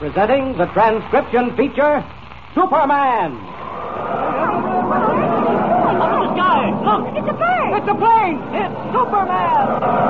presenting the transcription feature, Superman. Look, guys, look! It's a bird! It's a plane! It's Superman!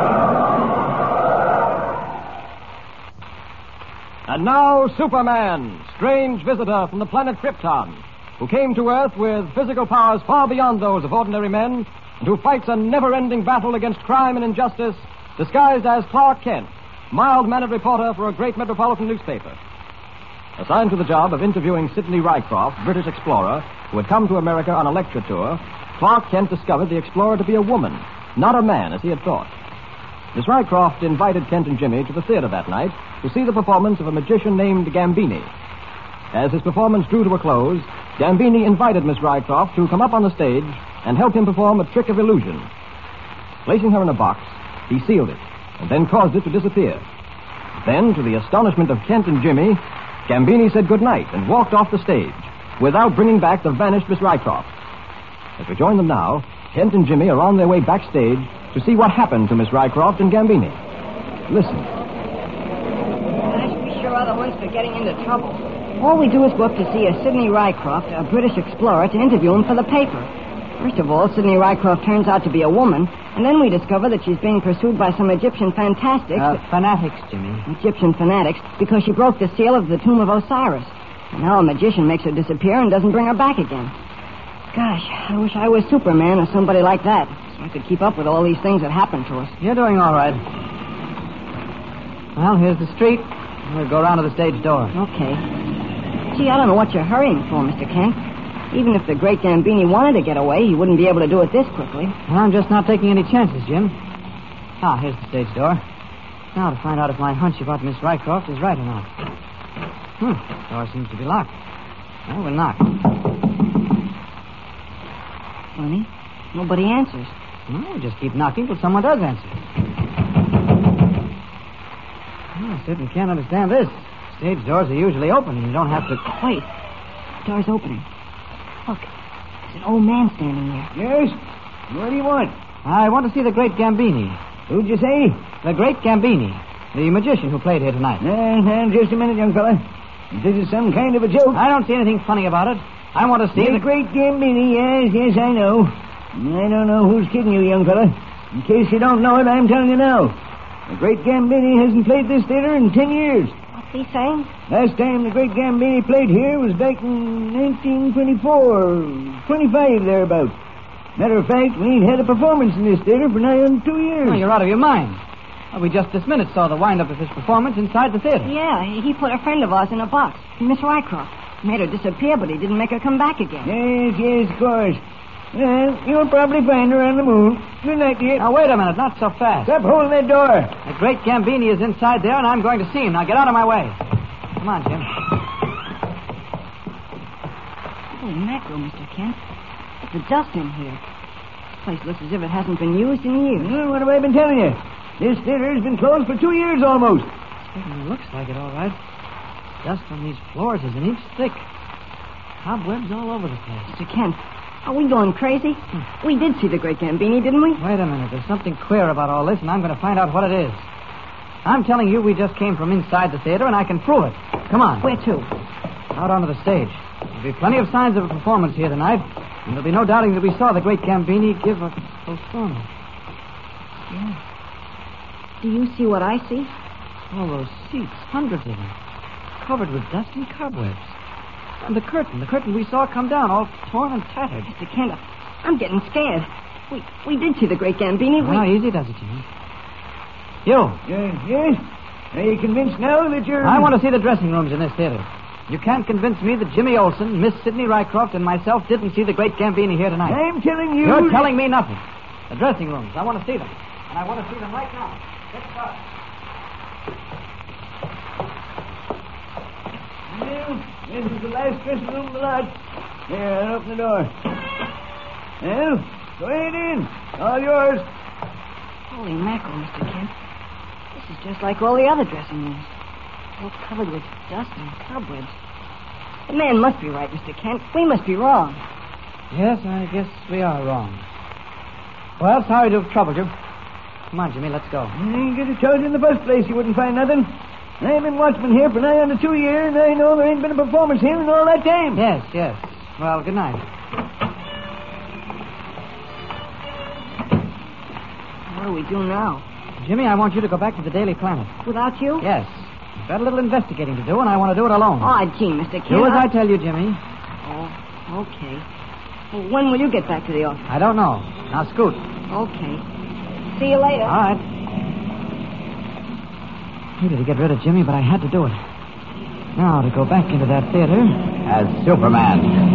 And now, Superman, strange visitor from the planet Krypton, who came to Earth with physical powers far beyond those of ordinary men, and who fights a never-ending battle against crime and injustice, disguised as Clark Kent, mild-mannered reporter for a great metropolitan newspaper. Assigned to the job of interviewing Sidney Rycroft, British explorer, who had come to America on a lecture tour, Clark Kent discovered the explorer to be a woman, not a man as he had thought. Miss Rycroft invited Kent and Jimmy to the theater that night to see the performance of a magician named Gambini. As his performance drew to a close, Gambini invited Miss Rycroft to come up on the stage and help him perform a trick of illusion. Placing her in a box, he sealed it and then caused it to disappear. Then, to the astonishment of Kent and Jimmy, Gambini said goodnight and walked off the stage without bringing back the vanished Miss Rycroft. As we join them now, Kent and Jimmy are on their way backstage to see what happened to Miss Rycroft and Gambini. Listen. I should be sure other ones for getting into trouble. All we do is go up to see a Sidney Rycroft, a British explorer, to interview him for the paper. First of all, Sidney Rycroft turns out to be a woman, and then we discover that she's being pursued by some Egyptian fantastics. Fanatics, Jimmy. Egyptian fanatics, because she broke the seal of the tomb of Osiris. And now a magician makes her disappear and doesn't bring her back again. Gosh, I wish I was Superman or somebody like that, so I could keep up with all these things that happen to us. You're doing all right. Well, here's the street. We'll go around to the stage door. Okay. Gee, I don't know what you're hurrying for, Mr. Kent. Even if the great Gambini wanted to get away, he wouldn't be able to do it this quickly. Well, I'm just not taking any chances, Jim. Here's the stage door. Now to find out if my hunch about Miss Rycroft is right or not. The door seems to be locked. Well, we'll knock. Funny. Nobody answers. Well, we'll just keep knocking till someone does answer. Well, I certainly can't understand this. Stage doors are usually open and you don't have to... Wait. The door's opening. Look. There's an old man standing there. Yes? What do you want? I want to see the great Gambini. Who'd you say? The great Gambini. The magician who played here tonight. Just a minute, young fella. This is some kind of a joke. I don't see anything funny about it. I want to see the great Gambini. Yes, I know. I don't know who's kidding you, young fella. In case you don't know it, I'm telling you now. The great Gambini hasn't played this theater in 10 years. What's he saying? Last time the great Gambini played here was back in 1924, 25 thereabouts. Matter of fact, we ain't had a performance in this theater for nigh on 2 years. Oh, you're out of your mind. Well, we just this minute saw the wind-up of his performance inside the theater. Yeah, he put a friend of ours in a box, Miss Rycroft. Made her disappear, but he didn't make her come back again. Yes, of course. Well, you'll probably find her on the moon. Good night, dear. Now, wait a minute. Not so fast. Stop holding that door. The great Gambini is inside there, and I'm going to see him. Now, get out of my way. Come on, Jim. Holy mackerel, Mr. Kent. There's the dust in here. This place looks as if it hasn't been used in years. Well, what have I been telling you? This theater has been closed for 2 years almost. It looks like it, all right. Dust on these floors is an inch thick. Cobwebs all over the place. Mr. Kent, are we going crazy? We did see the great Gambini, didn't we? Wait a minute. There's something queer about all this, and I'm going to find out what it is. I'm telling you, we just came from inside the theater, and I can prove it. Come on. Where to? Out onto the stage. There'll be plenty of signs of a performance here tonight, and there'll be no doubting that we saw the great Gambini give a performance. Yeah. Do you see what I see? All those seats, hundreds of them, covered with dust and cobwebs. And the curtain we saw come down, all torn and tattered. Mr. Kent, I'm getting scared. We did see the great Gambini. How easy does it, Jimmy? You. Yes? Are you convinced now that you're... I want to see the dressing rooms in this theater. You can't convince me that Jimmy Olsen, Miss Sidney Rycroft, and myself didn't see the great Gambini here tonight. I'm telling you... You're telling me nothing. The dressing rooms, I want to see them. And I want to see them right now. Let's start. Well, this is the last dressing room of the lot. Here, open the door. Well, go ahead in. All yours. Holy mackerel, Mr. Kent. This is just like all the other dressing rooms. All covered with dust and cobwebs. The man must be right, Mr. Kent. We must be wrong. Yes, I guess we are wrong. Well, sorry to have troubled you. Come on, Jimmy, let's go. You could have told you in the first place you wouldn't find nothing. I've been watchman here for nigh on to 2 years, and I know there ain't been a performance here in all that time. Yes, yes. Well, good night. What do we do now? Jimmy, I want you to go back to the Daily Planet. Without you? Yes. You've got a little investigating to do, and I want to do it alone. Oh, gee, Mr. Kent. Do as I tell you, Jimmy. Oh, okay. Well, when will you get back to the office? I don't know. Now, scoot. Okay. See you later. All right. Hated to get rid of Jimmy, but I had to do it. Now, to go back into that theater As Superman.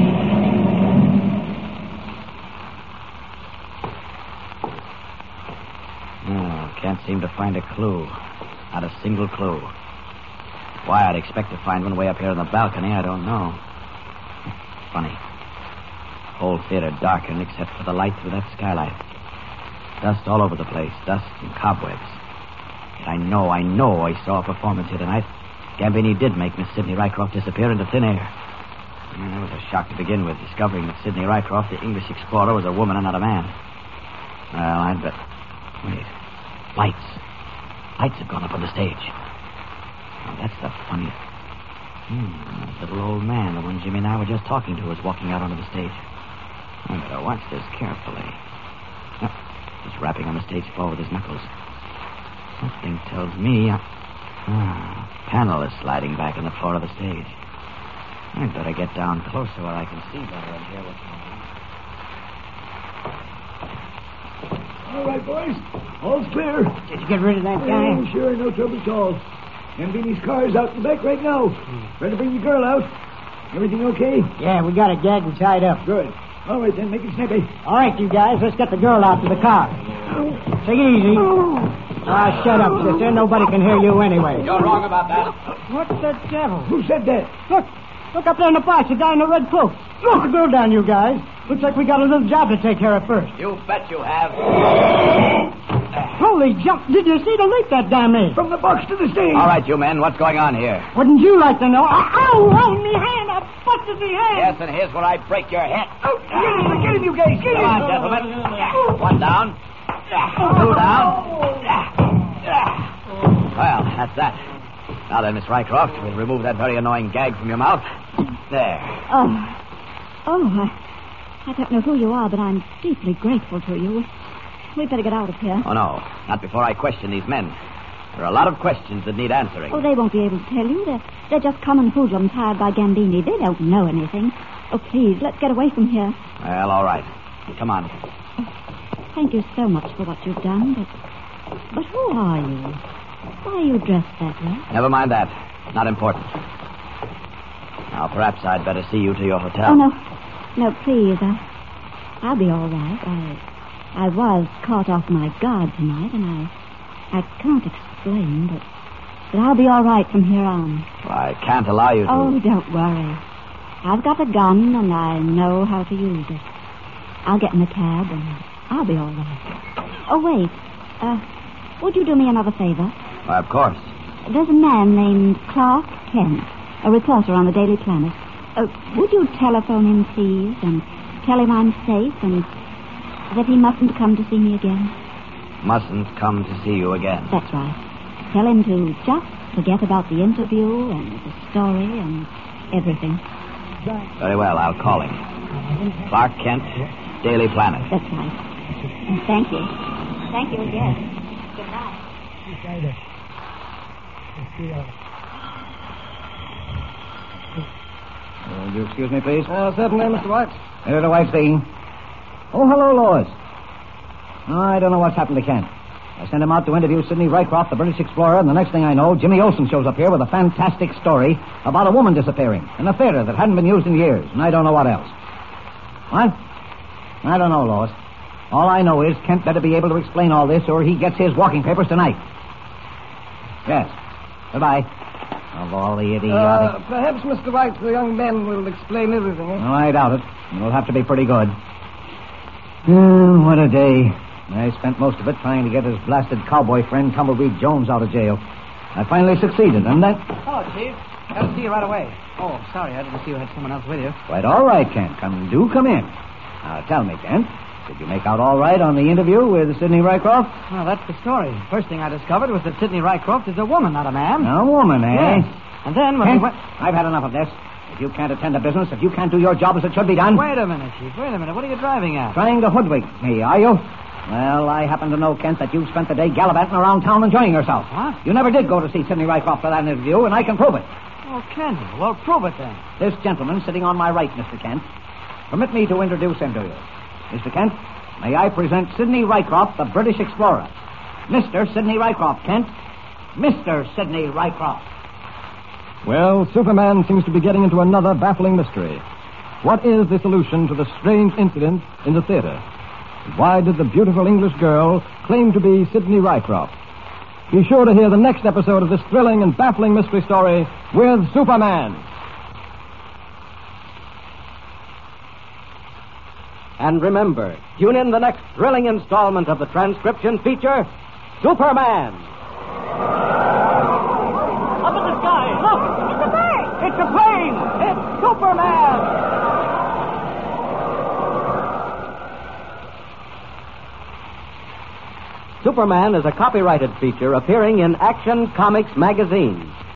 Can't seem to find a clue. Not a single clue. Why I'd expect to find one way up here on the balcony, I don't know. Funny. Whole theater darkened except for the light through that skylight. Dust all over the place. Dust and cobwebs. Yet I know I saw a performance here tonight. Gambini did make Miss Sidney Rycroft disappear into thin air. It was a shock to begin with, discovering that Sidney Rycroft, the English explorer, was a woman and not a man. Well, I'd bet... Wait. Lights. Lights have gone up on the stage. Oh, that's the funniest... That little old man, the one Jimmy and I were just talking to, was walking out onto the stage. I better watch this carefully. He's rapping on the stage floor with his knuckles. Something tells me... panel is sliding back in the floor of the stage. I'd better get down closer where I can see better and hear what's going on. All right, boys. All's clear. Did you get rid of that guy? Oh, sure, no trouble at all. Gambini's car's out in the back right now. Better bring the girl out. Everything okay? Yeah, we got it gagged and tied up. Good. All right, then, make it snappy. All right, you guys, let's get the girl out to the car. Take it easy. Shut up, sister. Nobody can hear you anyway. You're wrong about that. What the devil? Who said that? Look up there in the box, the guy in the red cloak. Look, the girl down, you guys. Looks like we got a little job to take care of first. You bet you have. Holy jump. Did you see the leap that damn made? From the box to the stage. All right, you men, what's going on here? Wouldn't you like to know? Ow, me hand. I busted me hand. Yes, and here's where I break your head. Get him, you guys. Get him. Come on, gentlemen. One down. Two down. Well, that's that. Now then, Miss Rycroft, we'll remove that very annoying gag from your mouth. There. I don't know who you are, but I'm deeply grateful to you. We'd better get out of here. Oh, no. Not before I question these men. There are a lot of questions that need answering. Oh, they won't be able to tell you. They're just common hoodlums hired by Gambini. They don't know anything. Oh, please, let's get away from here. Well, all right. Come on. Thank you so much for what you've done, but who are you? Why are you dressed that way? Never mind that. Not important. Now, perhaps I'd better see you to your hotel. Oh, no. No, please. I'll be all right. I was caught off my guard tonight, and I can't explain, but I'll be all right from here on. Well, I can't allow you to... Oh, don't worry. I've got a gun, and I know how to use it. I'll get in a cab, and I'll be all right. Oh, wait. Would you do me another favor? Why, of course. There's a man named Clark Kent, a reporter on the Daily Planet. Would you telephone him, please, and tell him I'm safe and that he mustn't come to see me again? Mustn't come to see you again. That's right. Tell him to just forget about the interview and the story and everything. Very well, I'll call him. Clark Kent, Daily Planet. That's right. And thank you. Thank you again. Good night. Would you excuse me, please? Certainly, Mr. White. Editor White speaking. Oh, hello, Lois. I don't know what's happened to Kent. I sent him out to interview Sidney Rycroft, the British explorer, and the next thing I know, Jimmy Olsen shows up here with a fantastic story about a woman disappearing in a theater that hadn't been used in years, and I don't know what else. What? I don't know, Lois. All I know is Kent better be able to explain all this, or he gets his walking papers tonight. Yes. Goodbye. Of all the idiotic... Perhaps, Mr. White, the young man will explain everything, eh? No, I doubt it. It'll have to be pretty good. What a day. I spent most of it trying to get his blasted cowboy friend Tumbleweed Jones out of jail. I finally succeeded, and then... Hello, Chief. Got to see you right away. Oh, sorry, I didn't see you had someone else with you. Quite all right, Kent. Come in. Now, tell me, Kent, Did you make out all right on the interview with Sidney Rycroft? Well, that's the story. First thing I discovered was that Sidney Rycroft is a woman, not a man. A woman, eh? Yes. And then when we Kent, went... I've had enough of this. If you can't attend to business, if you can't do your job as it should be done... Wait a minute, Chief. Wait a minute. What are you driving at? Trying to hoodwink me, are you? Well, I happen to know, Kent, that you've spent the day gallivanting around town enjoying yourself. What? You never did go to see Sidney Rycroft for that interview, and I can prove it. Oh, can you? Well, prove it then. This gentleman sitting on my right, Mr. Kent. Permit me to introduce him to you. Mr. Kent, may I present Sidney Rycroft, the British explorer. Mr. Sidney Rycroft, Kent. Mr. Sidney Rycroft. Well, Superman seems to be getting into another baffling mystery. What is the solution to the strange incident in the theater? And why did the beautiful English girl claim to be Sidney Rycroft? Be sure to hear the next episode of this thrilling and baffling mystery story with Superman. And remember, tune in the next thrilling installment of the transcription feature, Superman. Up in the sky, look! It's a bird! It's a plane! It's Superman! Superman is a copyrighted feature appearing in Action Comics magazine.